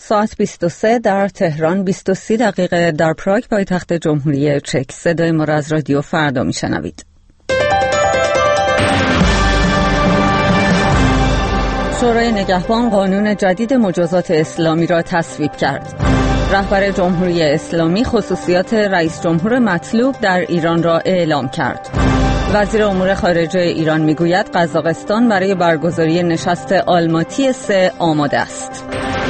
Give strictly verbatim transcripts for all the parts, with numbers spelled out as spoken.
ساعت بیست و سه در تهران، بیست و سه دقیقه در پراگ پایتخت جمهوری چک. صدای ما را از رادیو فردا میشنوید. شورای نگهبان قانون جدید مجازات اسلامی را تصویب کرد. رهبر جمهوری اسلامی خصوصیات رئیس جمهور مطلوب در ایران را اعلام کرد. وزیر امور خارجه ایران میگوید قزاقستان برای برگزاری نشست آلماتی سه آماده است.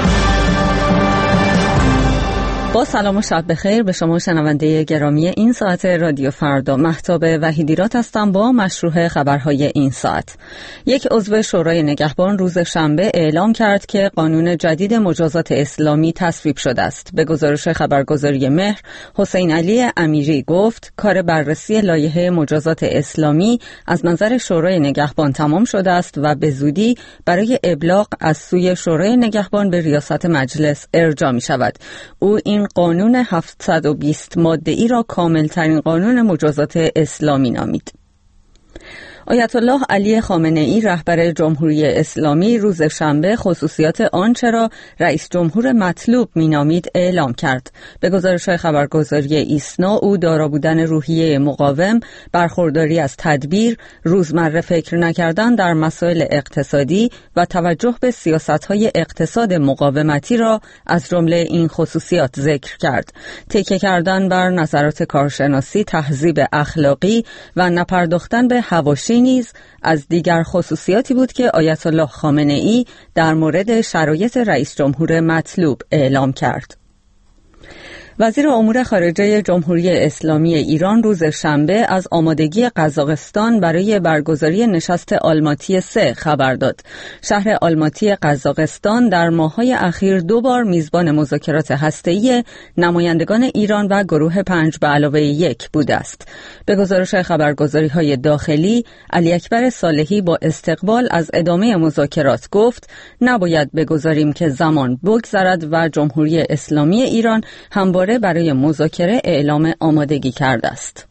با سلام و شب بخیر به شما شنونده گرامی این ساعت رادیو فردا. مهتاب وحیدیرات هستم با مشروع خبرهای این ساعت. یک عضو شورای نگهبان روز شنبه اعلام کرد که قانون جدید مجازات اسلامی تصویب شده است. به گزارش خبرگزاری مهر، حسین علی امیری گفت کار بررسی لایحه مجازات اسلامی از نظر شورای نگهبان تمام شده است و به زودی برای ابلاغ از سوی شورای نگهبان به ریاست مجلس ارجاع می شود. او این قانون هفتصد و بیست ماده ای را کامل ترین قانون مجازات اسلامی نامید. آیت الله علی خامنه ای رهبر جمهوری اسلامی روز شنبه خصوصیات آنچه را رئیس جمهور مطلوب مینامید اعلام کرد. به گزارش خبرگزاری ایسنا او دارا بودن روحیه مقاوم، برخورداری از تدبیر، روزمره فکر نکردن در مسائل اقتصادی و توجه به سیاست‌های اقتصاد مقاومتی را از جمله این خصوصیات ذکر کرد. تکیه کردن بر نظرات کارشناسی، تهذیب اخلاقی و نپرداختن به حواشی نیز از دیگر خصوصیاتی بود که آیت الله خامنه ای در مورد شرایط رئیس جمهور مطلوب اعلام کرد. وزیر امور خارجه جمهوری اسلامی ایران روز شنبه از آمادگی قزاقستان برای برگزاری نشست آلماتی سه خبر داد. شهر آلماتی قزاقستان در ماه‌های اخیر دو بار میزبان مذاکرات هسته‌ای نمایندگان ایران و گروه پنج به علاوه یک بوده است. به گزارش خبرگزاری‌های داخلی، علی اکبر صالحی با استقبال از ادامه مذاکرات گفت نباید بگذاریم که زمان بگذرد و جمهوری اسلامی ایران همواره برای مذاکره اعلام آمادگی کرده است.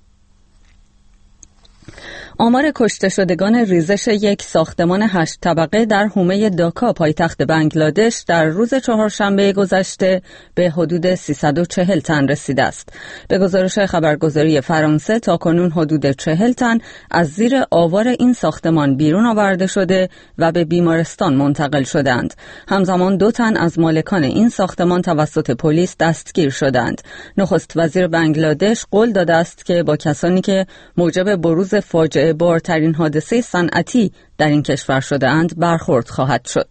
آمار کشته شدگان ریزش یک ساختمان هشت طبقه در حومه داکا پایتخت بنگلادش در روز چهارشنبه گذشته به حدود سیصد و چهل تن رسیده است. به گزارش خبرگزاری فرانسه تاکنون حدود چهل تن از زیر آوار این ساختمان بیرون آورده شده و به بیمارستان منتقل شدند. همزمان دو تن از مالکان این ساختمان توسط پلیس دستگیر شدند. نخست وزیر بنگلادش قول داده است که با کسانی که موجب بروز فاجعه بارترین حادثه صنعتی در این کشور شده‌اند برخورد خواهد شد.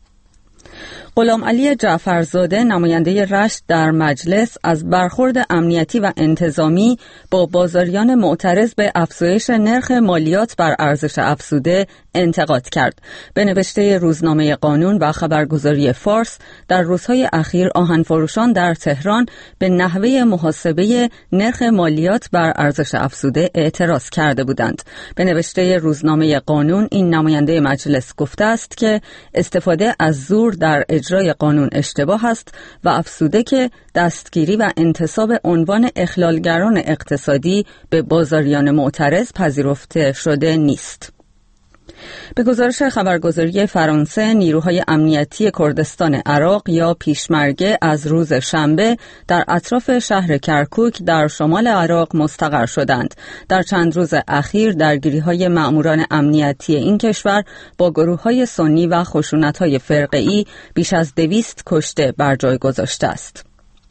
غلام علی جعفرزاده نماینده رشت در مجلس از برخورد امنیتی و انتظامی با بازاریان معترض به افزایش نرخ مالیات بر ارزش افزوده انتقاد کرد. به نوشته روزنامه قانون و خبرگزاری فارس، در روزهای اخیر آهن‌فروشان در تهران به نحوه محاسبه نرخ مالیات بر ارزش افزوده اعتراض کرده بودند. به نوشته روزنامه قانون، این نماینده مجلس گفته است که استفاده از زور در اجرای قانون اشتباه است و افزوده که دستگیری و انتصاب عنوان اخلالگران اقتصادی به بازاریان معترض پذیرفته شده نیست. به گزارش خبرگزاری فرانسه، نیروهای امنیتی کردستان عراق یا پیشمرگه از روز شنبه در اطراف شهر کرکوک در شمال عراق مستقر شدند. در چند روز اخیر درگیری‌های مأموران امنیتی این کشور با گروه‌های سنی و خشونت‌های فرقه‌ای بیش از دویست کشته بر جای گذاشته است.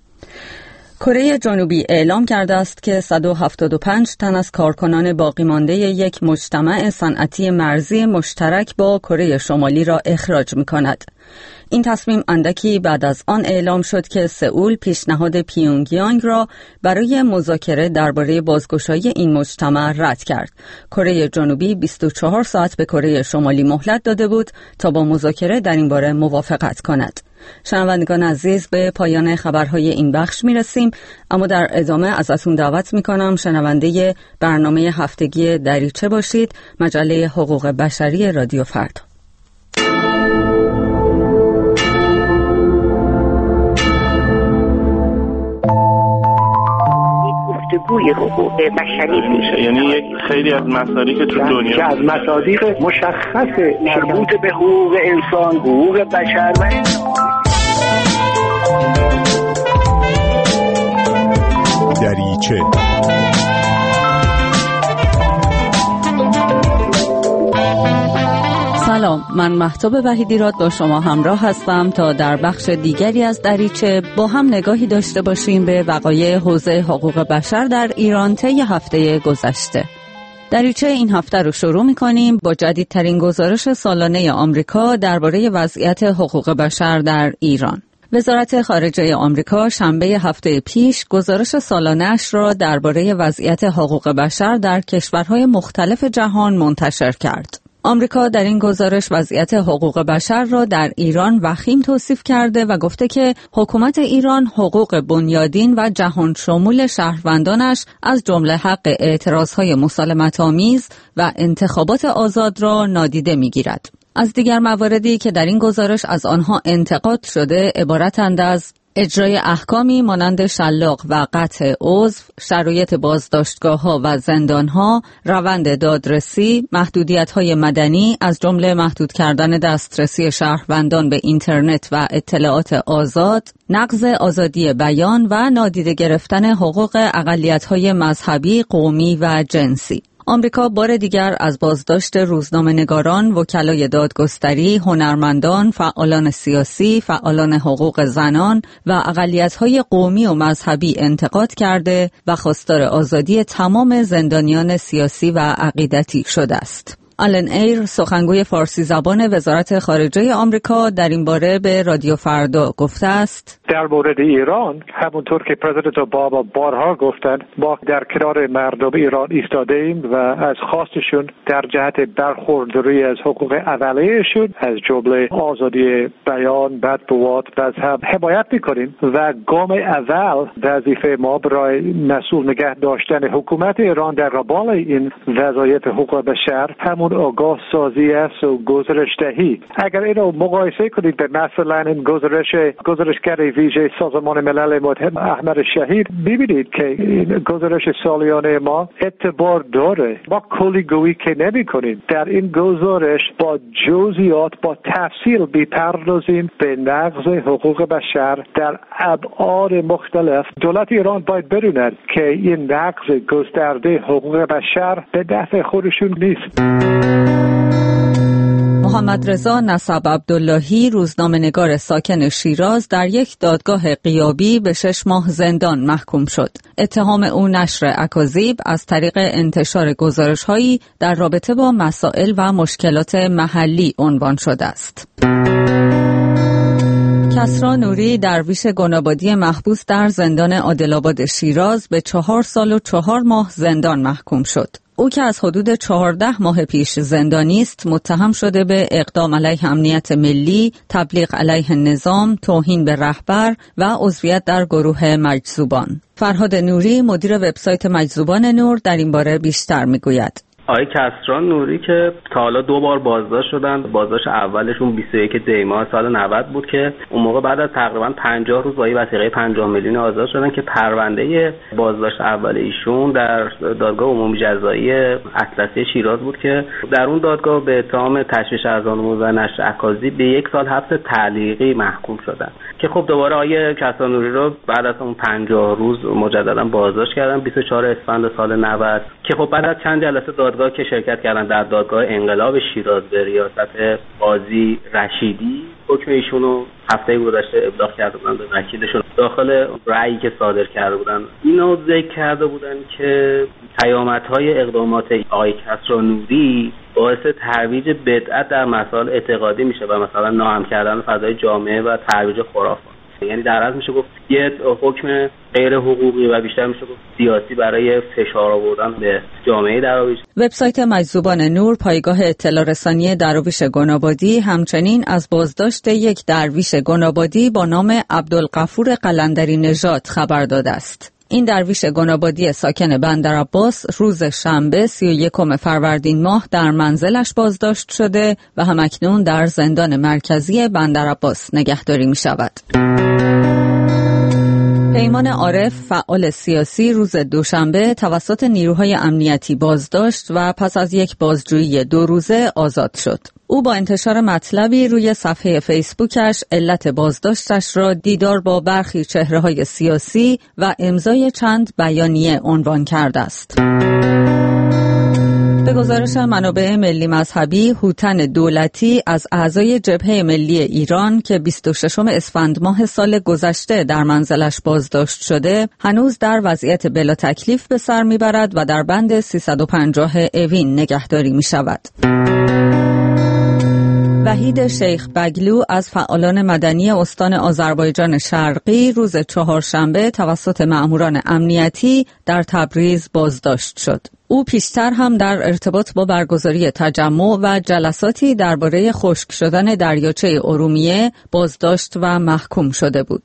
کره جنوبی اعلام کرده است که صد و هفتاد و پنج تن از کارکنان باقی مانده یک مجتمع صنعتی مرزی مشترک با کره شمالی را اخراج می‌کند. این تصمیم اندکی بعد از آن اعلام شد که سئول پیشنهاد پیونگیانگ را برای مذاکره درباره بازگشایی این مجتمع رد کرد. کره جنوبی بیست و چهار ساعت به کره شمالی مهلت داده بود تا با مذاکره در این باره موافقت کند. شنوندگان عزیز، به پایان خبرهای این بخش می رسیم، اما در ادامه ازتون دعوت می کنم شنونده برنامه هفتگی دریچه باشید، مجله حقوق بشری رادیو فردا. گفتگوی حقوق بشری میشه، یعنی یک خیلی از مسائلی که تو دنیا که از مصادیق مشخص مربوط به حقوق انسان، حقوق بشر و دریچه. سلام، من مهتاب وحیدیراد با شما همراه هستم تا در بخش دیگری از دریچه با هم نگاهی داشته باشیم به وقایع حوزه حقوق بشر در ایران طی هفته گذشته. دریچه این هفته رو شروع می‌کنیم با جدیدترین گزارش سالانه آمریکا درباره وضعیت حقوق بشر در ایران. وزارت خارجه آمریکا شنبه هفته پیش گزارش سالانه‌اش را درباره وضعیت حقوق بشر در کشورهای مختلف جهان منتشر کرد. آمریکا در این گزارش وضعیت حقوق بشر را در ایران وخیم توصیف کرده و گفته که حکومت ایران حقوق بنیادین و جهان شمول شهروندانش از جمله حق اعتراضهای مسالمت‌آمیز و انتخابات آزاد را نادیده می‌گیرد. از دیگر مواردی که در این گزارش از آنها انتقاد شده عبارتند از اجرای احکامی مانند شلاق و قطع عضو، شرایط بازداشتگاه‌ها و زندان‌ها، روند دادرسی، محدودیت‌های مدنی از جمله محدود کردن دسترسی شهروندان به اینترنت و اطلاعات آزاد، نقض آزادی بیان و نادیده گرفتن حقوق اقلیت‌های مذهبی، قومی و جنسی. آمریکا بار دیگر از بازداشت روزنامه‌نگاران، وکلای دادگستری، هنرمندان، فعالان سیاسی، فعالان حقوق زنان و اقلیت‌های قومی و مذهبی انتقاد کرده و خواستار آزادی تمام زندانیان سیاسی و عقیدتی شده است. آلن ایر، سخنگوی فارسی زبان وزارت خارجه آمریکا، در این باره به رادیو فردا گفته است: در مورد ایران همونطور که پرزیدنت اوباما بارها گفتند، ما در کنار مردم ایران ایستاده ایم و از خواستشون در جهت برخورداری از حقوق اولیه‌شون از جمله آزادی بیان، مطبوعات، مذهب حمایت می‌کنیم و گام اول وظیفه ما برای مسئول نگه داشتن حکومت ایران در قبال این وضعیت حقوق بشر همون آگاه سازی است و گزارش دهی. اگر اینو مقایسه کنید به مثلا این گزارش گزارشگر ویژه سازمان ملل متحد احمد شهید، ببینید که این گزارش سالیانه ما اعتبار داره. ما کلیگویی که نمی کنیم. در این گزارش با جزئیات با تفصیل بی‌پردازیم به نقض حقوق بشر در ابعاد مختلف. دولت ایران باید بدوند که این نقض گسترده حقوق بشر به دست خودشون نیست. محمد رضا نسب عبداللهی، روزنامه‌نگار ساکن شیراز، در یک دادگاه غیابی به شش ماه زندان محکوم شد. اتهام او نشر اکاذیب از طریق انتشار گزارش‌هایی در رابطه با مسائل و مشکلات محلی عنوان شده است. کسری نوری، درویش گنابادی محبوس در زندان عادل‌آباد شیراز، به چهار سال و چهار ماه زندان محکوم شد. او که از حدود چهارده ماه پیش زندانی است، متهم شده به اقدام علیه امنیت ملی، تبلیغ علیه نظام، توهین به رهبر و عضویت در گروه مجذوبان. فرهاد نوری، مدیر وبسایت مجذوبان نور، در این باره بیشتر میگوید. آقای کسری نوری که تا حالا دو بار بازداشت شدن، بازداشت اولشون بیست و یک دی ماه سال نود بود که اون موقع بعد از تقریبا پنجاه روز با وثیقه پنجاه میلیون آزاد شدن که پرونده بازداشت اول ایشون در دادگاه عمومی جزایی اطلسی شیراز بود که در اون دادگاه به اتهام تشویش اذان و نشر اکاذیب به یک سال حبس تعلیقی محکوم شدن که خب دوباره آقای کسری نوری رو بعد از اون پنجاه روز مجددا بازداشت کردن بیست و چهار اسفند سال نود که خب بعد از چند جلسه دادگاه که شرکت کردن در دادگاه انقلاب شیراز به ریاست قاضی رشیدی، حکم ایشونو هفته گذشته ابلاغ کرده بودن به وکیلشون. داخل رأیی که صادر کرده بودن اینو ذکر کرده بودن که پیامدهای اقدامات آقای کسری نوری باعث ترویج بدعت در مسائل اعتقادی میشه و مثلا ناامن کردن فضای جامعه و ترویج خرافات. یعنی در اصل میشه گفت یه حکم غیر حقوقی و بیشتر میشه گفت سیاسی برای فشار آوردن به جامعه درویش. وبسایت مجذوبان نور، پایگاه اطلاع رسانی درویش گنابادی، همچنین از بازداشت یک درویش گنابادی با نام عبدالغفور قلندری نژاد خبر داده است. این درویش گنابادی ساکن بندرعباس روز شنبه سی و یکم فروردین ماه در منزلش بازداشت شده و همکنون در زندان مرکزی بندرعباس نگهداری می شود. پیمان عارف، فعال سیاسی، روز دوشنبه توسط نیروهای امنیتی بازداشت و پس از یک بازجویی دو روزه آزاد شد. او با انتشار مطلبی روی صفحه فیسبوکش علت بازداشتش را دیدار با برخی چهره‌های سیاسی و امضای چند بیانیه عنوان کرده است. به گزارش منابع ملی مذهبی، هوتن دولتی از اعضای جبهه ملی ایران که بیست و ششم اسفند ماه سال گذشته در منزلش بازداشت شده، هنوز در وضعیت بلا تکلیف به سر میبرد و در بند سیصد و پنجاه اوین نگهداری می شود. وحید شیخ بگلو از فعالان مدنی استان آذربایجان شرقی روز چهارشنبه توسط مأموران امنیتی در تبریز بازداشت شد. او پیشتر هم در ارتباط با برگزاری تجمع و جلساتی درباره خشک شدن دریاچه ارومیه بازداشت و محکوم شده بود.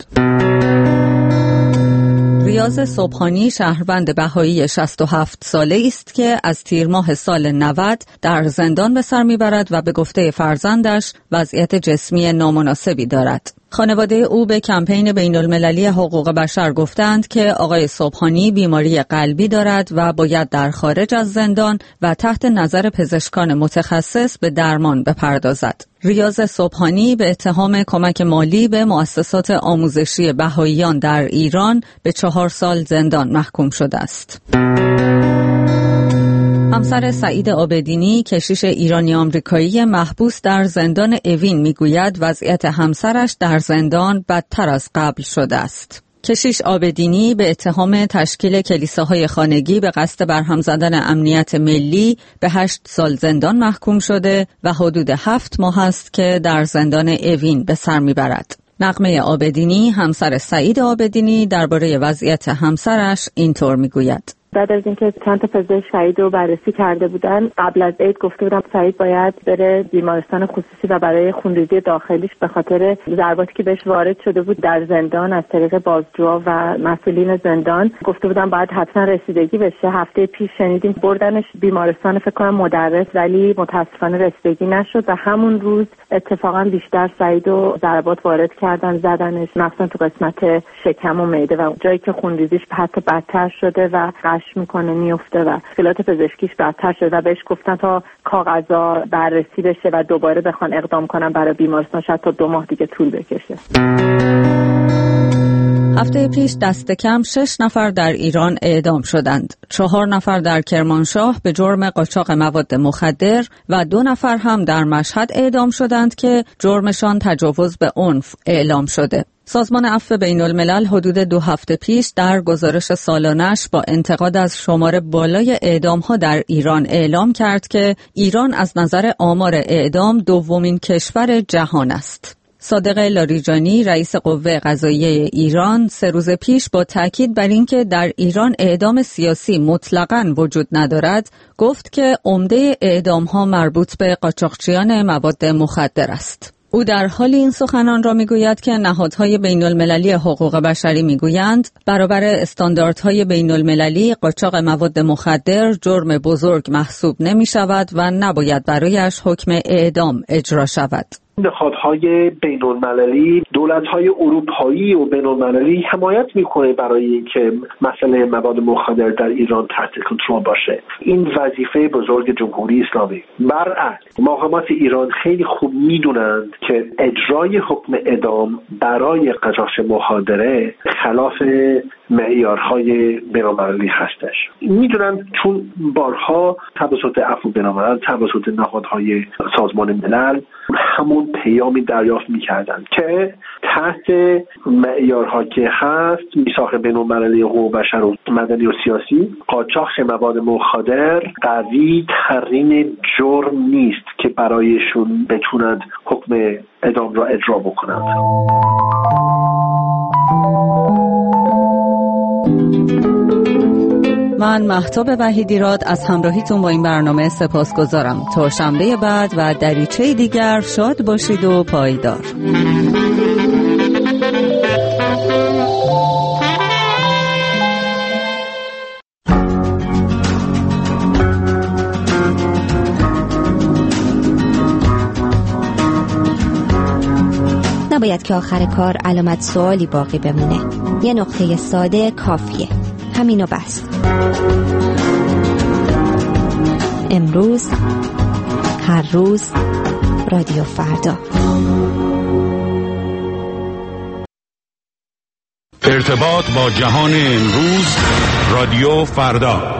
ریاض صبحانی شهروند بهایی شصت و هفت ساله است که از تیر ماه سال نود در زندان به سر میبرد و به گفته فرزندش وضعیت جسمی نامناسبی دارد. خانواده او به کمپین بین المللی حقوق بشر گفتند که آقای صبحانی بیماری قلبی دارد و باید در خارج از زندان و تحت نظر پزشکان متخصص به درمان بپردازد. ریاض صبحانی به اتهام کمک مالی به مؤسسات آموزشی بهائیان در ایران به چهار سال زندان محکوم شده است. همسر سعید عابدینی، کشیش ایرانی آمریکایی محبوس در زندان اوین، میگوید وضعیت همسرش در زندان بدتر از قبل شده است. کشیش عابدینی به اتهام تشکیل کلیساهای خانگی به قصد برهم زدن امنیت ملی به هشت سال زندان محکوم شده و حدود هفت ماه است که در زندان اوین به سر میبرد. نغمه عابدینی، همسر سعید عابدینی، درباره وضعیت همسرش اینطور میگوید: بعد از اینکه چند تا پزشک سعید رو بررسی کرده بودن، قبل از عید گفته بودم سعید باید بره بیمارستان خصوصی و برای خونریزی داخلیش به خاطر ضرباتی که بهش وارد شده بود در زندان از طریق بازجوها و مسئولین زندان، گفته بودم باید حتما رسیدگی بشه. هفته پیش شنیدیم بردنش بیمارستان فکر کنم مدرس، ولی متاسفانه رسیدگی نشد و همون روز اتفاقا بیشتر سعید رو ضربات وارد کردن، زدنش مخصوصا تو قسمت شکم و معده و جایی که خونریزیش حتی بدتر شده و میکنه میفته و اطلاعات پزشکیش بدتر شده و بهش گفتن تا کاغذا بررسی بشه و دوباره بخوان اقدام کنن برای بیمارستان، شاید تا دو ماه دیگه طول بکشه. هفته پیش دست کم شش نفر در ایران اعدام شدند. چهار نفر در کرمانشاه به جرم قاچاق مواد مخدر و دو نفر هم در مشهد اعدام شدند که جرمشان تجاوز به عنف اعلام شده. سازمان عفو بین الملل حدود دو هفته پیش در گزارش سالانش با انتقاد از شمار بالای اعدام‌ها در ایران اعلام کرد که ایران از نظر آمار اعدام دومین کشور جهان است. صادق لاریجانی، رئیس قوه قضاییه ایران، سه روز پیش با تاکید بر اینکه در ایران اعدام سیاسی مطلقاً وجود ندارد، گفت که عمده اعدام‌ها مربوط به قاچاقچیان مواد مخدر است. او در حال این سخنان را میگوید که نهادهای بین المللی حقوق بشری میگویند برابر استانداردهای بین المللی قاچاق مواد مخدر جرم بزرگ محسوب نمی شود و نباید برایش حکم اعدام اجرا شود. نهادهای بین‌المللی، دولت‌های اروپایی و بین‌المللی حمایت می‌کنه برای اینکه مسئله مواد مخدر در ایران تحت کنترل باشه. این وظیفه بزرگ جمهوری اسلامی. برعکس، مقامات ایران خیلی خوب می‌دونند که اجرای حکم اعدام برای قاچاق مخدره خلاف معیارهای بین‌المللی هستش. می‌دونند چون بارها توسط عفو بین‌الملل، توسط نهادهای سازمان ملل همون پیامی دریافت می‌کردند که تحت معیارها که هست میثاق بین‌المللی حقوق بشر و مدنی و سیاسی، قاچاق مواد مخدر قوی ترین جرم نیست که برایشون بتونند حکم اعدام را اجرا بکنند. من مهتاب وحیدیراد از همراهیتون با این برنامه سپاسگزارم. تا شنبه بعد و دریچه دیگر شاد باشید و پایدار. نباید که تا آخر کار علامت سوالی باقی بمونه. یه نقطه ساده کافیه. همینو بس. امروز، هر روز، رادیو فردا. ارتباط با جهان امروز، رادیو فردا.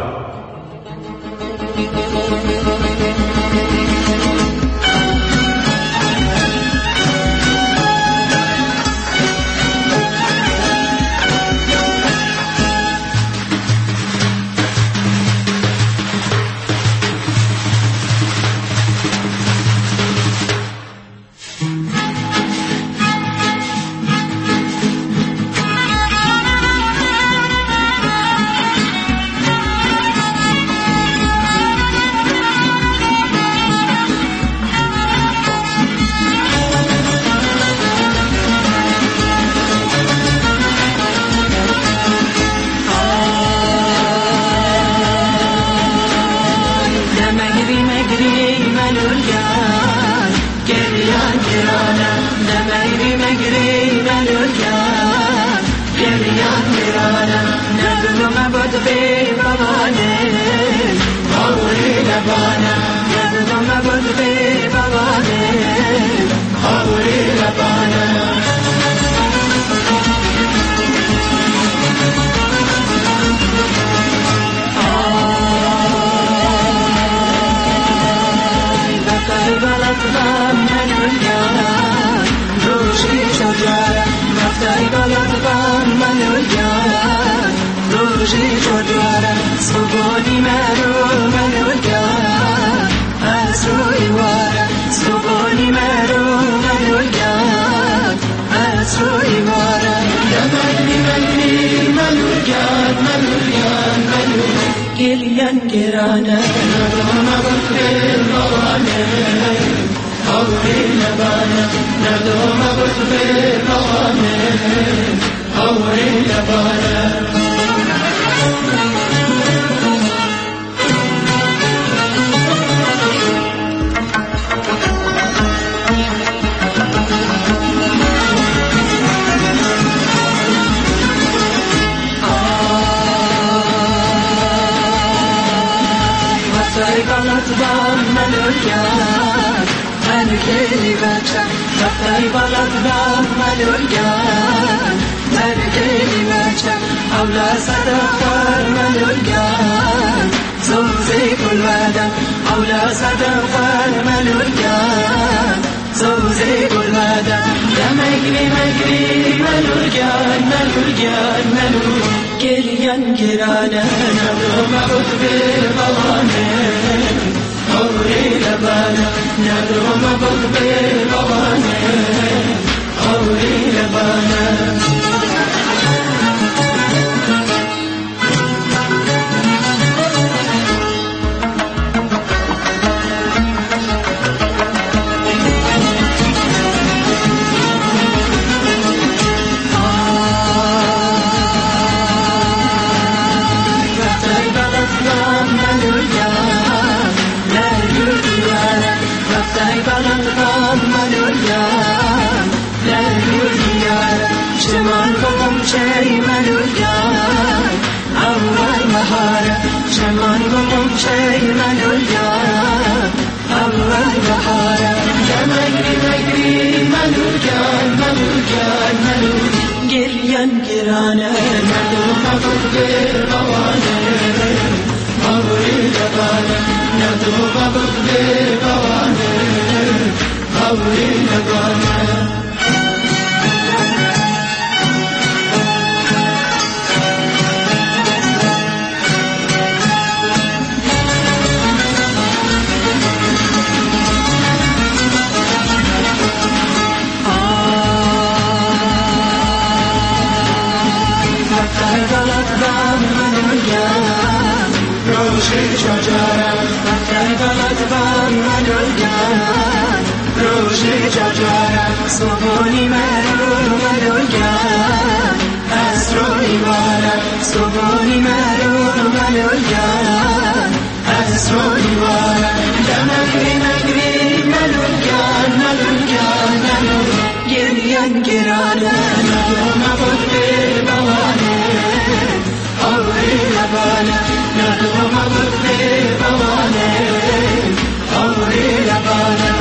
من گرانه نغمه بود بیبوانه آوری لبانه نغمه بود بیبوانه آوری لبانه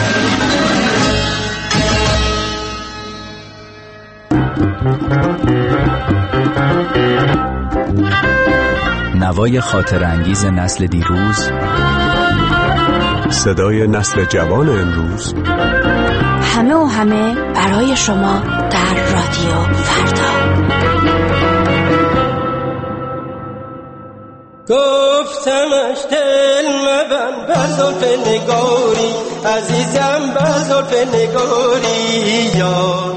نوای خاطر انگیز نسل دیروز، صدای نسل جوان امروز، همه و همه برای شما در رادیو فردا. گفتمش دل مبند بر زلف نگاری عزیزم بر زلف نگاری یار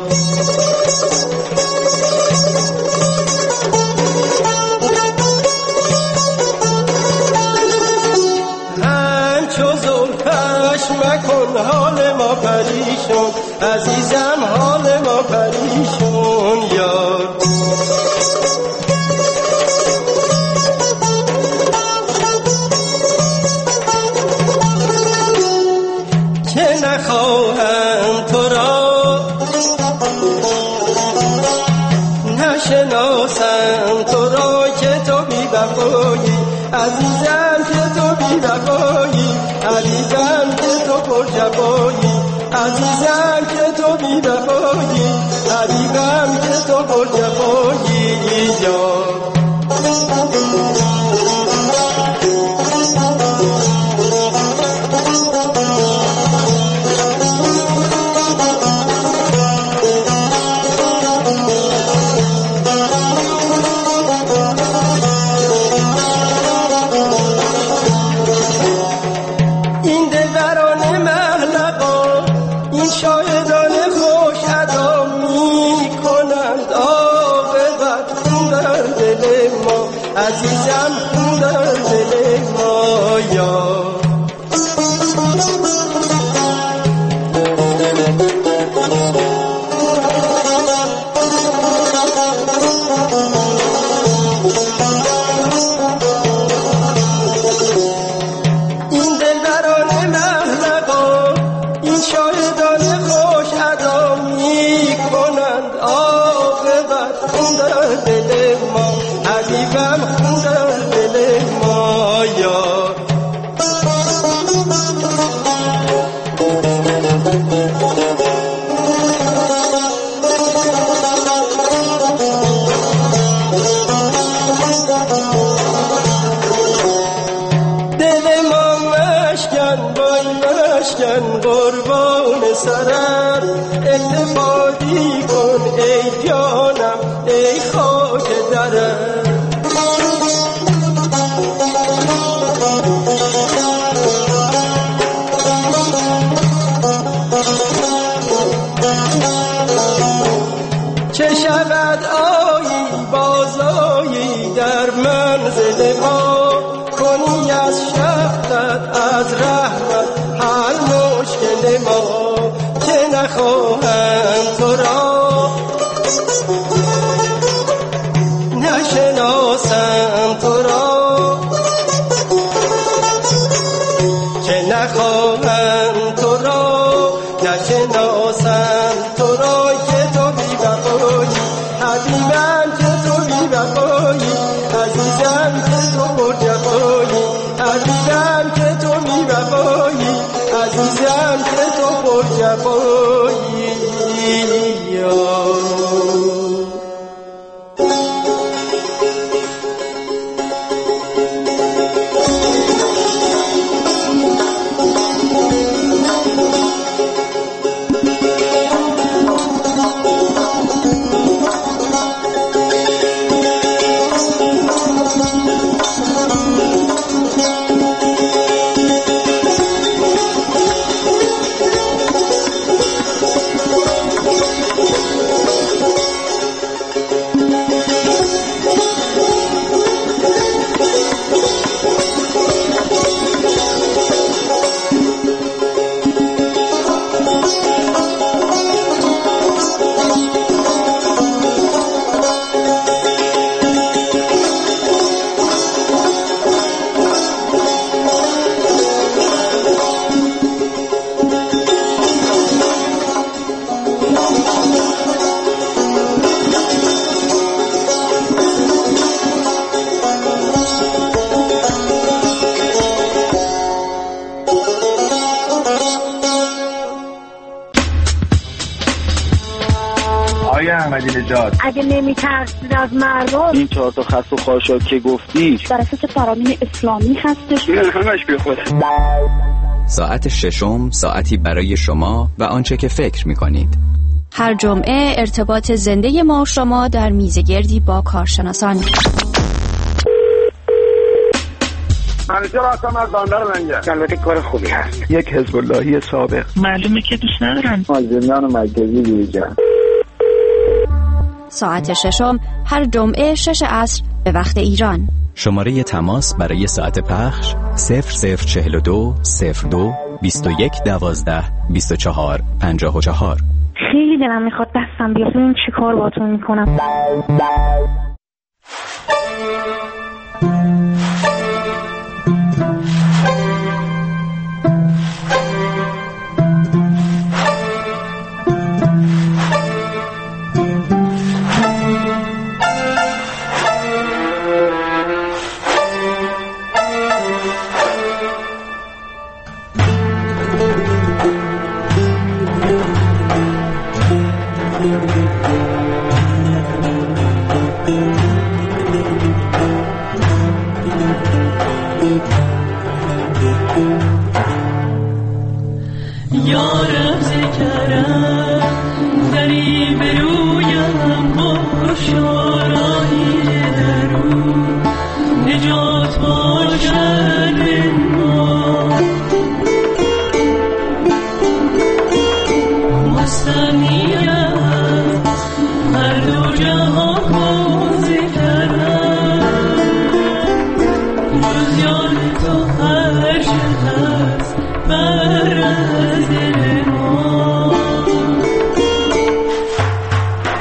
مکن حال ما پریشون عزیزم حال ما پریشون یار که نخواهم تو را نشناسم تو را که تو بی وفایی عزیزم که تو بی وفایی عزیزم که تو پر جفایی عزیزم که تو بی وفایی حبیبم که تو پر جفایی یار عزیزم خوندن دل ما یار این دلبران محلقا این شاهدان خوش ادا می کنند عاقبت خوندن دل ما حبیبم خوندن دل ما یار دل ما مشکن بای مشکن قربان سرم التفاتی کن ای جانم ای خاک درم چه شود آیی بازایی در منزل ما کنی از شفقت از رحمت حل مشکل ما که نخواهم تو را نشناسم تو را که نخواهم تو را نشناسم تو را که تو بی وفایی حبیبم که تو بی وفایی عزیزم که تو پر جفایی حبیبم که تو بی وفایی عزیزم که تو پر جفایی احمدی نژاد. اگه نمیترسید از مردم، این چهار تا خس و خاشاک که گفتی در اساس فرامین اسلامی هستش. نه همش بیخوده. ساعت ششم، ساعتی برای شما و آنچه که فکر می‌کنید. هر جمعه ارتباط زنده ما و شما در میزگردی با کارشناسان. منیجر هستم از باندر لنگه. البته کار خوبی هست. یک حزب اللهی سابق. معلومه که دوست ندارن. از زندان مرکزی بیرون. ساعت ششم هر جمعه شش عصر به وقت ایران. شماره تماس برای ساعت پخش صفر صفر چهل و دو صفر دو بیست و یک دوازده بیست و چهار پنجاه و چهار. خیلی دلم میخواد دستم بیاد ببینم چی کار باتون میکنم. یارم ذکرم دری برویم با شارایی درون نجات باشد ما مستنیم هر دو جهان با ذکرم جز یاد تو هر شد هست بر از دل ما.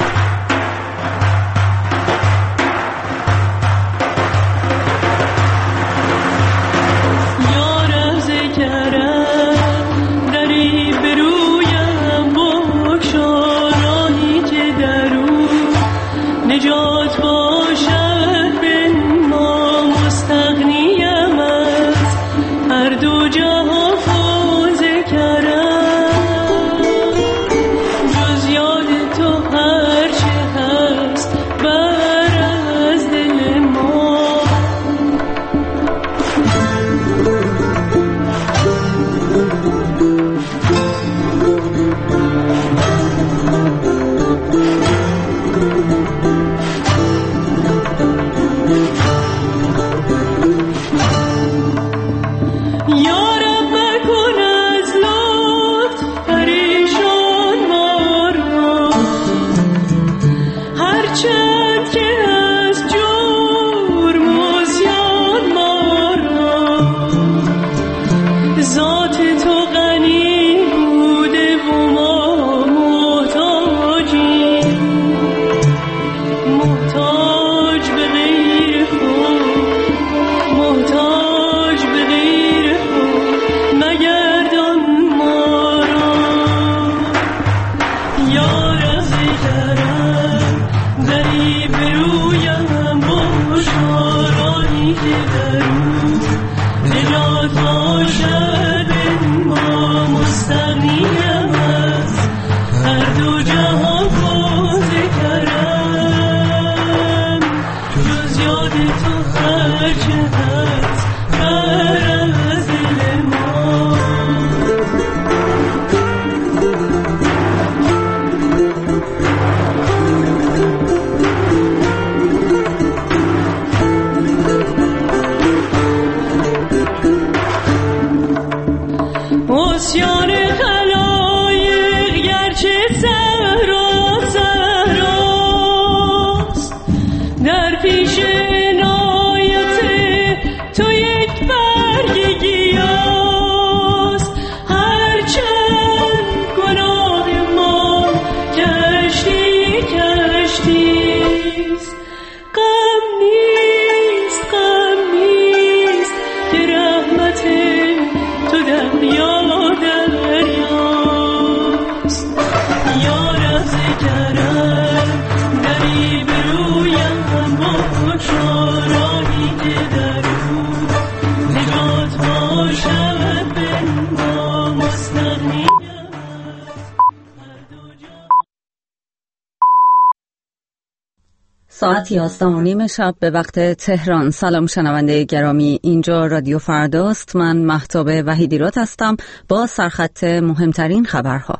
ساعت یازده و نیم شب به وقت تهران. سلام شنونده گرامی، اینجا رادیو فرداست. من مهتاب وحیدیرات هستم با سرخط مهمترین خبرها.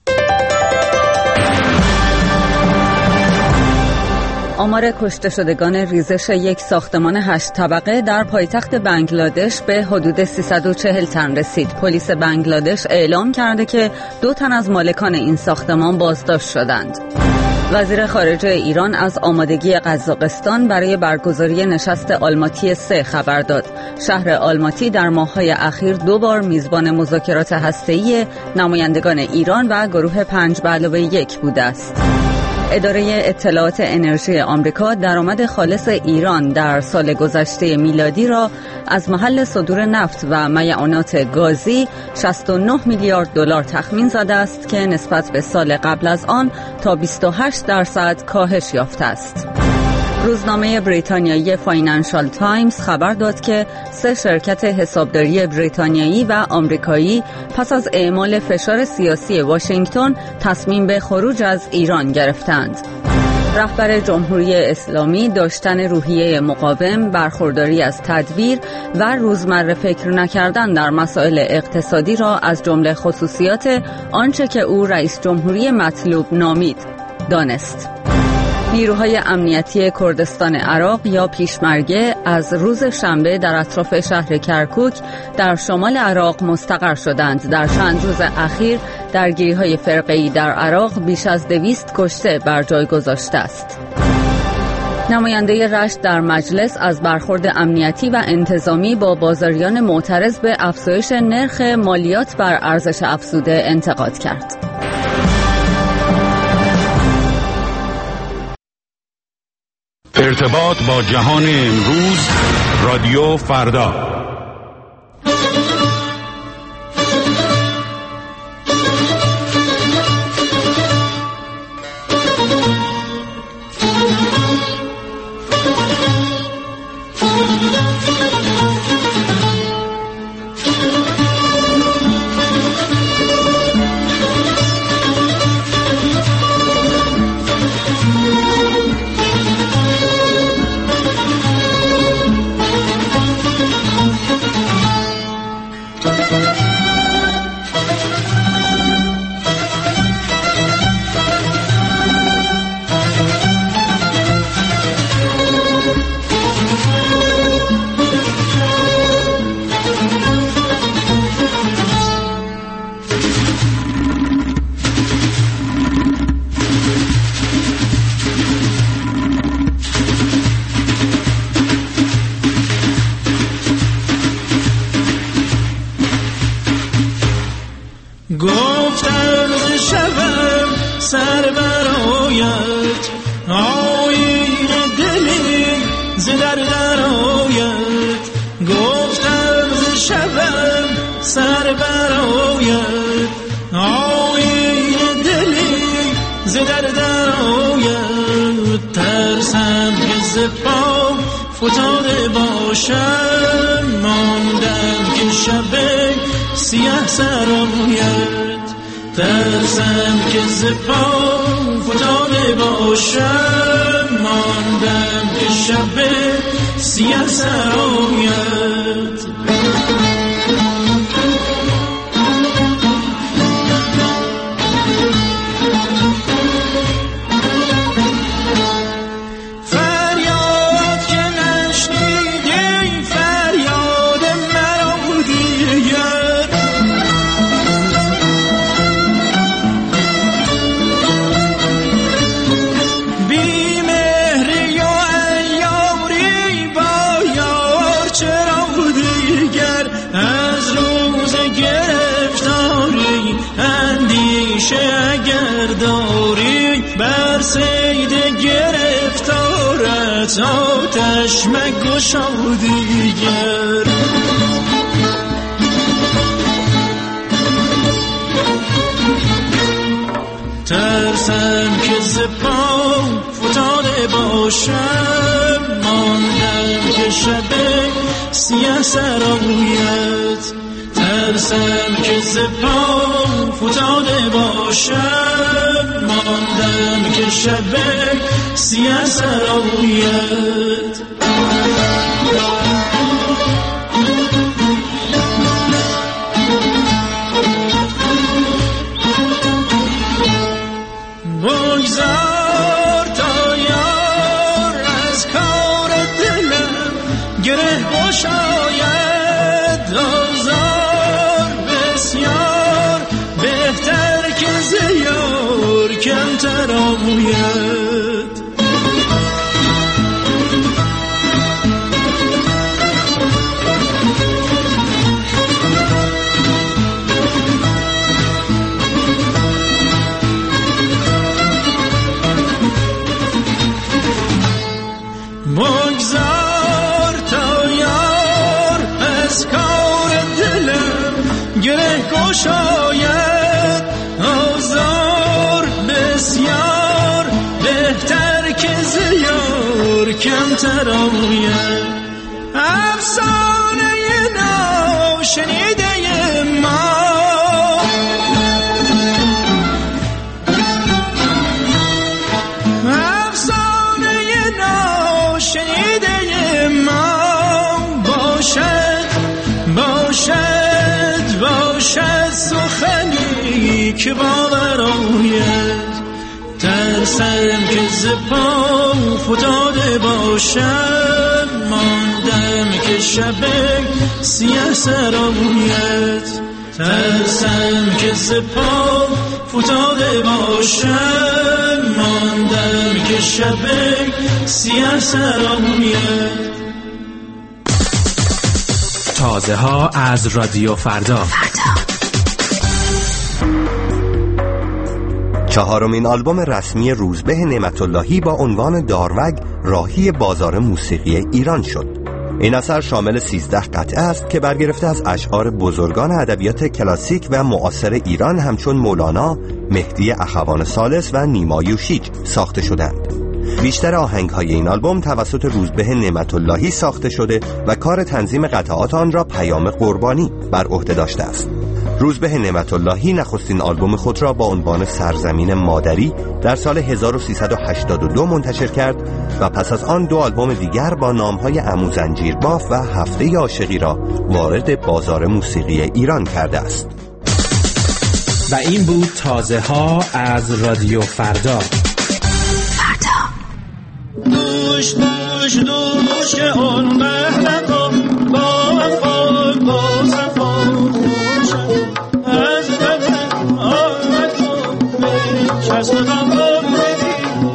آمار کشته شدگان ریزش یک ساختمان هشت طبقه در پایتخت بنگلادش به حدود سیصد و چهل تن رسید. پلیس بنگلادش اعلام کرده که دو تن از مالکان این ساختمان بازداشت شدند. وزیر خارجه ایران از آمادگی قزاقستان برای برگزاری نشست آلماتی سه خبر داد. شهر آلماتی در ماه‌های اخیر دو بار میزبان مذاکرات هسته‌ای نمایندگان ایران و گروه پنج به علاوه یک بوده است. اداره اطلاعات انرژی آمریکا درآمد خالص ایران در سال گذشته میلادی را از محل صدور نفت و میعانات گازی شصت و نه میلیارد دلار تخمین زده است که نسبت به سال قبل از آن تا بیست و هشت درصد کاهش یافته است. روزنامه بریتانیایی فاینانشال تایمز خبر داد که سه شرکت حسابداری بریتانیایی و آمریکایی پس از اعمال فشار سیاسی واشنگتن تصمیم به خروج از ایران گرفتند. رهبر جمهوری اسلامی داشتن روحیه مقاوم، برخورداری از تدبیر و روزمره فکر نکردن در مسائل اقتصادی را از جمله خصوصیات آنچه که او رئیس جمهوری مطلوب نامید دانست. نیروهای امنیتی کردستان عراق یا پیشمرگه از روز شنبه در اطراف شهر کرکوک در شمال عراق مستقر شدند. در چند روز اخیر درگیری‌های فرقه‌ای در عراق بیش از دویست کشته بر جای گذاشته است. نماینده رشت در مجلس از برخورد امنیتی و انتظامی با بازاریان معترض به افزایش نرخ مالیات بر ارزش افزوده انتقاد کرد. ارتباط با جهان امروز، رادیو فردا. فتاده باشم ماندم که شب سیاه سراید، ترسم که ز پا فتاده باشم ماندم که شب سیاه سراید. بر سید گرفتارت آتش مگشا دیگر. ترسم که ز پا فتاده باشم ماندم که شب سیاه سراید، ترسم که زپام فتاده باشم، ماندم که شب سیه سرایت. بگذار تا یار از کار دلم گره گشاید، آزار بسیار بهتر که زیار کمتر آید. بگذار تا یار از کار دلم گره گشاید، آزار بسیار بهتر که زیار کمتر آید. افسانه ناشنیده ما شنیده ما باشد، باشد باشد سخنی که باور آید. ترسم که زپا فتاده باشم، ماندم که شب سیه سرایت. ترسم که زپا فتاده باشم، ماندم که شب سیه سرایت. تازه ها از رادیو فردا. چهارمین آلبوم رسمی روزبه نعمت‌اللهی با عنوان داروگ راهی بازار موسیقی ایران شد. این اثر شامل سیزده قطعه است که برگرفته از اشعار بزرگان ادبیات کلاسیک و معاصر ایران همچون مولانا، مهدی اخوان ثالث و نیما یوشیج ساخته شدند. بیشتر آهنگ‌های این آلبوم توسط روزبه نعمت‌اللهی ساخته شده و کار تنظیم قطعات آن را پیام قربانی بر عهده داشته است. روزبه نعمت‌اللهی نخستین آلبوم خود را با عنوان سرزمین مادری در سال هزار و سیصد و هشتاد و دو منتشر کرد و پس از آن دو آلبوم دیگر با نام‌های عمو زنجیرباف و هفته عاشقی را وارد بازار موسیقی ایران کرده است. و این بود تازه ها از رادیو فردا. فردا دوش دوش دوش اون مهلکو با وفا با صفا از دلم آمد و کس غم آمدی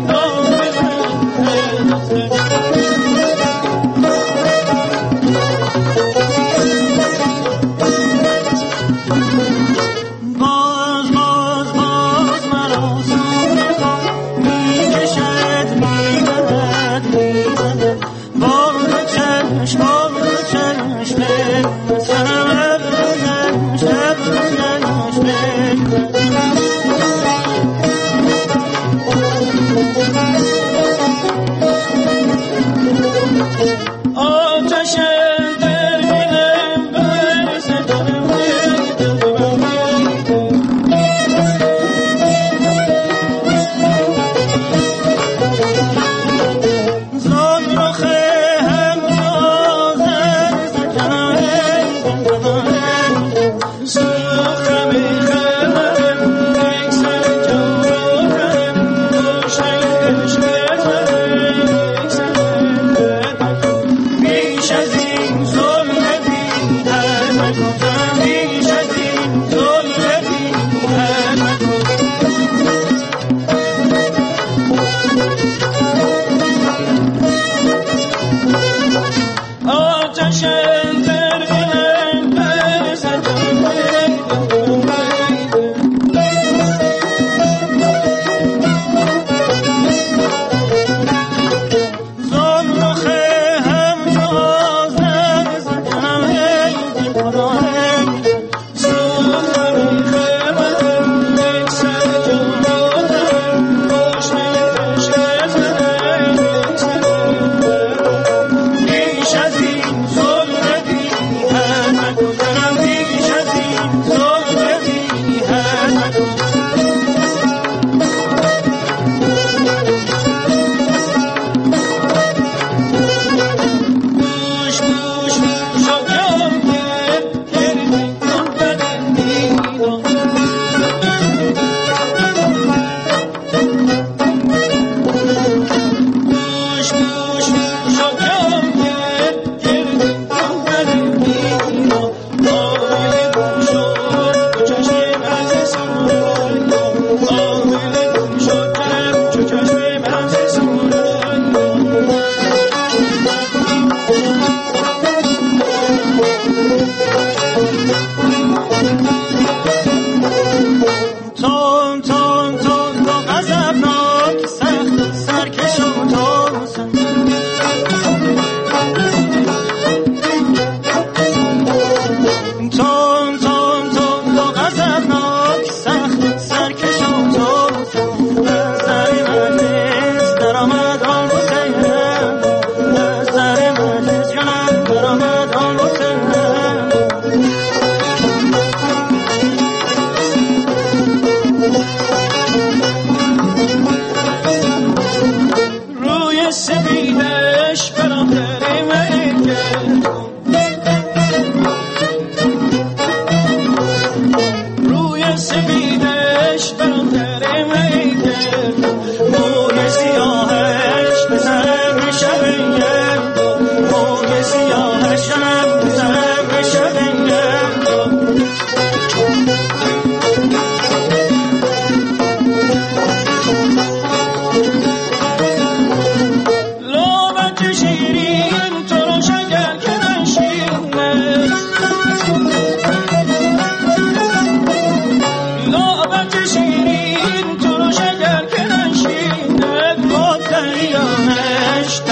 باز باز باز مرا سوزا می کشد می دهد می دهد بار چشم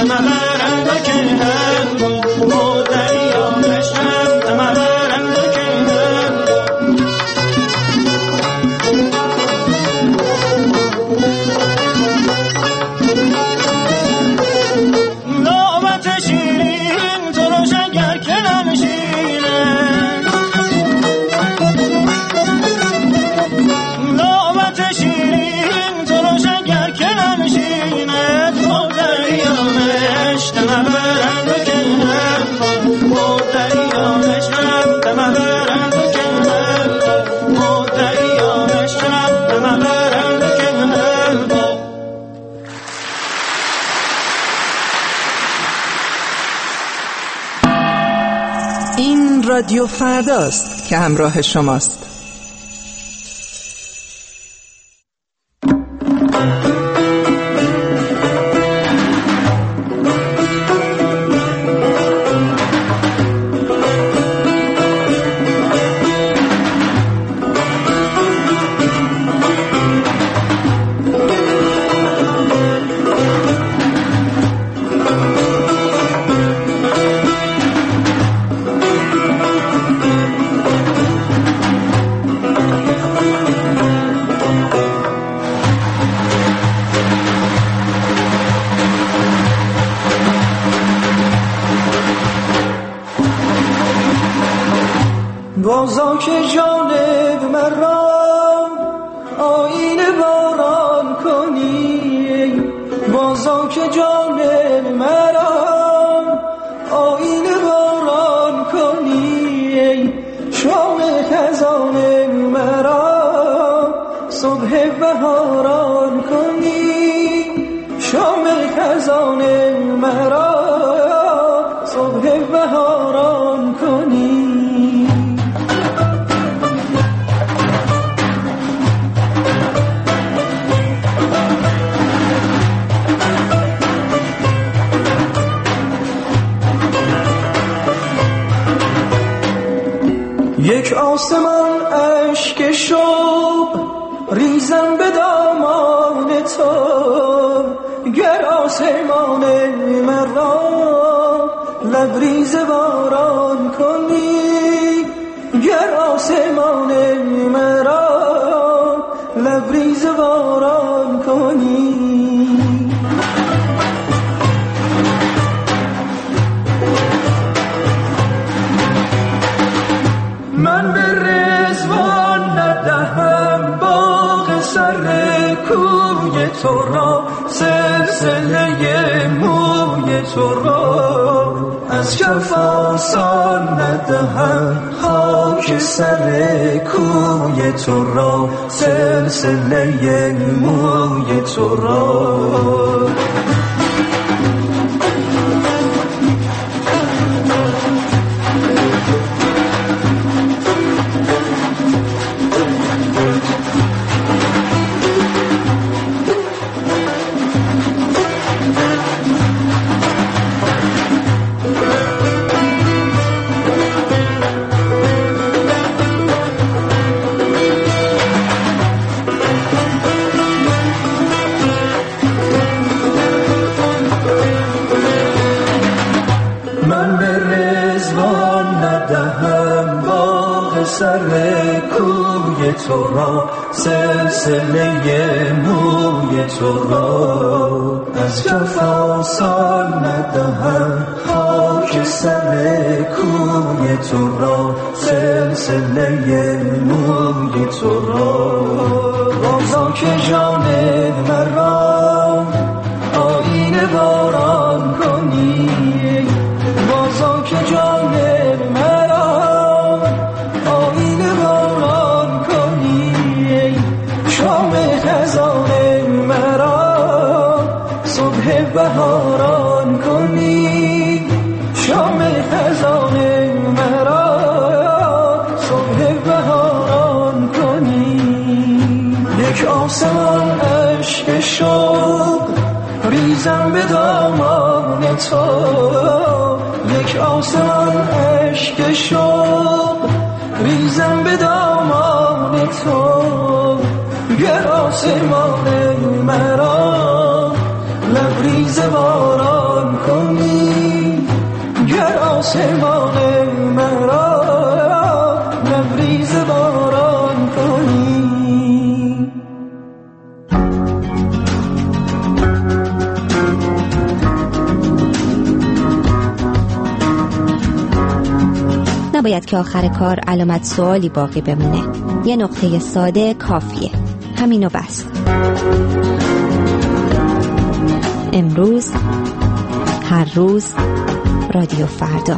تمبرند و که هم با دریا نشم تمبرند و که هم لامت شیرین تو رو شگر که ننشینه لامت شیرین تو رو شگر که ننشینه با دریا نشتم برند و که هم با دریا نشتم تمبرند و که هم با دریا نشتم تمبرند و که هم این رادیو فرداست که همراه شماست. بازا که جانب مرا آینه باران کنی بازا که جانب مرا آینه باران کنی شام خزان مرا صبح بهاران کنی شام خزان مرا صبح بهاران کنی یک آسمان اشک شوق ریزم به دامان تو گر آسمان مرا لبریز باران کنی گر آسمان مرا لبریز باران کنی من به رضوان ندهم باغ سر کوی تو را سلسله موی تو را از کف آسان ندهم خاک سر کوی تو را سلسله موی تو را سر کوی تو را سلسله موی تو را از کف آسان ندهم خاک سر کوی تو را سلسله موی تو را بازا که جان مرا آینه باران کنی بازا که جان مرا آینه باران کنی شام خزان مرا صبح بهاران کنی شام خزان مرا صبح بهاران کنی یک آسمان اشک شوق ریزم به دامان تو یک آسمان اشک شوق ریزم به دامان تو گر آسمان مرا لبریز باران چشمان مرا لبریز باران کنی. نباید که آخر کار علامت سوالی باقی بمونه. یه نقطه ساده کافیه. همینو بس. امروز، هر روز، رادیو فردا.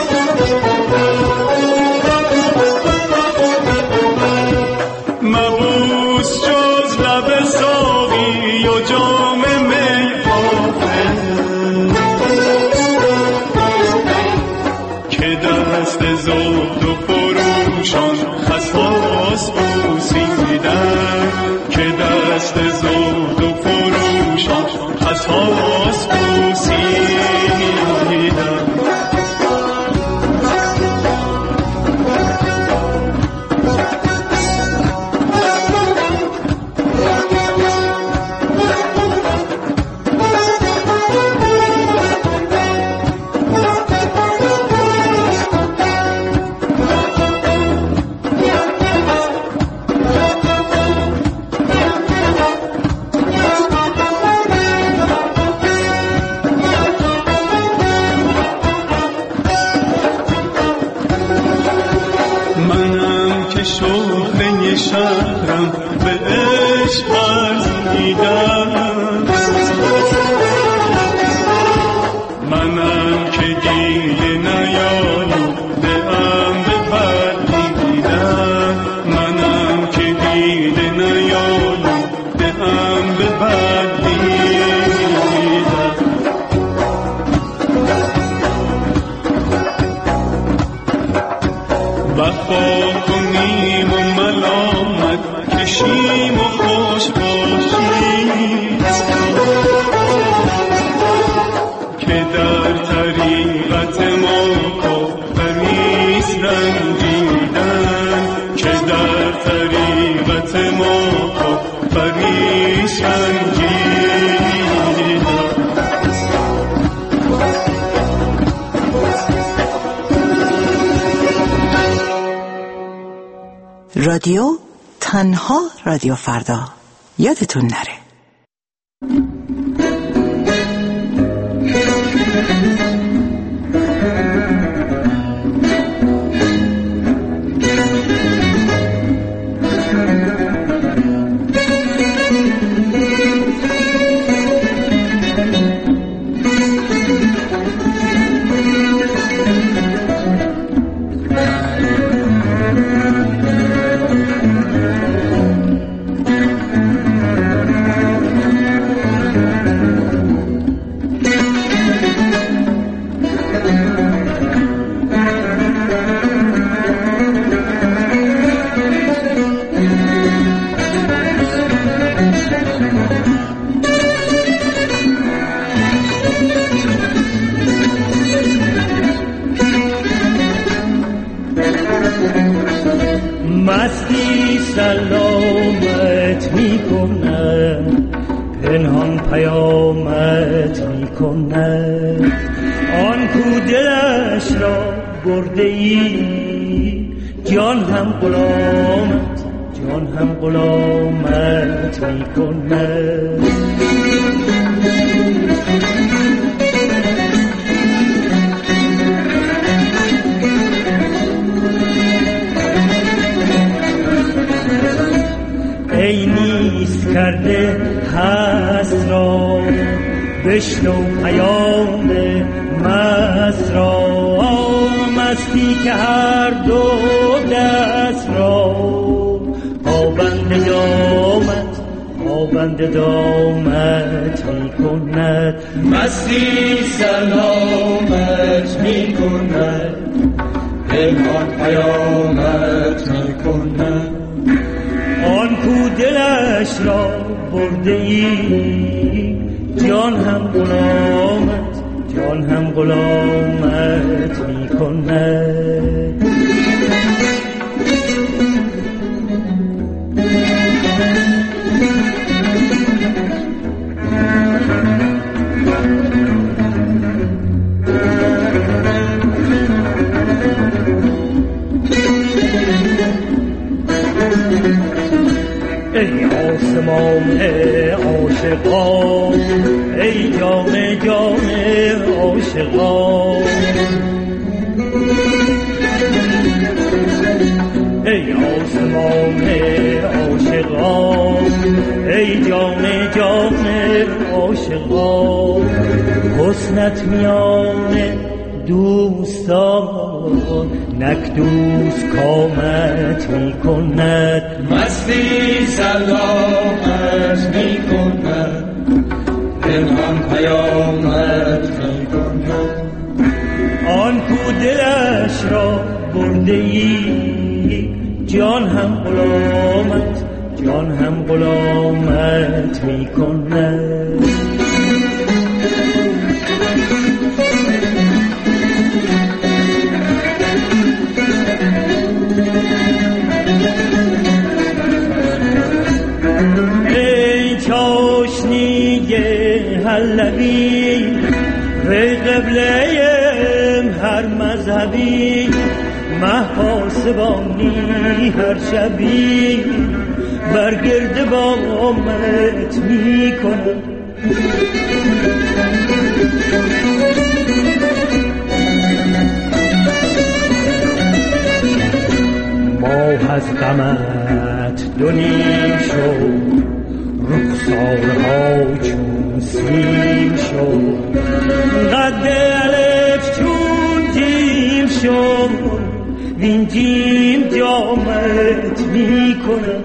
مبود خطاست بوسیدم. شهرم به عشق ورزیدم، منم که دیده نیالوده ام به پردیدم، منم که دیده نیالوده ام به پردیدم. وفا کنیم و ملامت کشیم و خوش باشیم که در طریقت ما کافریست رنجیدن، که در طریقت ما کافریست رنجیدن. رادیو تنها رادیو فردا، یادتون نره. مستی سلامت میکنه، پنهان پیامت میکنه، آن کو دلش را برده ای، جان هم غلامت جان هم غلامت میکنه. ای نیست کرده هست را، بشنو پیام مست را، مستی که هر دو دست را، پابند دامت پابند دامت می کند، مستی سلامت می کند، پنهان پیامت می کند، آن کو دلش را برده ای، جان هم غلامت جان هم غلامت می کند. ای آسمان عاشقان، ای جان جان عاشقان، ای آسمان عاشقان، ای جان جان عاشقان، حسنت میان دوستان، نک دوست کامت می کند، مستی سلامت می کند، پنهان پیامت می کند، آن کو دلش را برده ای، جان هم غلامت جان هم غلامت می کند. لبی وی قبله هر مذهبی محاسبانی هر شبی برگرد با امت می کنم ماه از غمت دو نیم شد رخسارها چون سیم شد قد الف چون جیم شد وین جیم جامت می کنم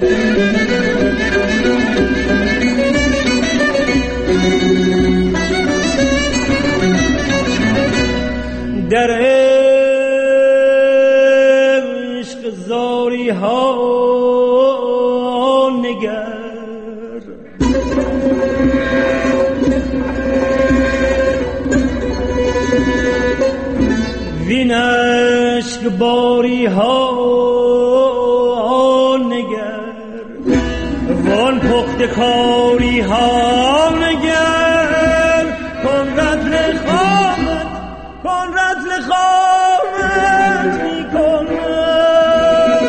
در عشق زاری ها نگر وین عشق باری ها نگر وان پخت کاری ها نگر کن رتل خامت کن رتل خامت می کنم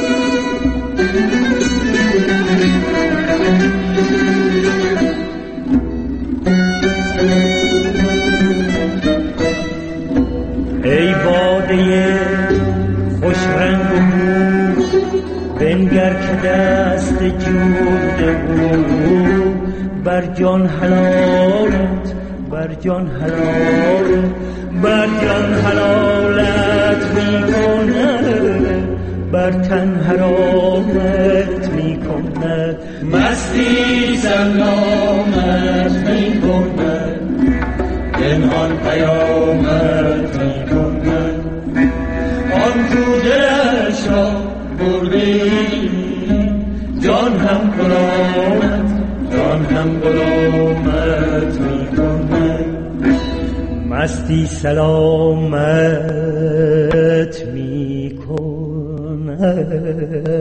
ای باده خوش رنگ و بو بنگر که دست جود او بر جان حلالت بر جان حلالت بر جان حلالت می کند بر تن حرامت می کند مستی سلامت می کند پنهان پیامت می کند آن تو دلش را بردی جان هم غلامت جان هم غلامت می کند مستی سلامت می کند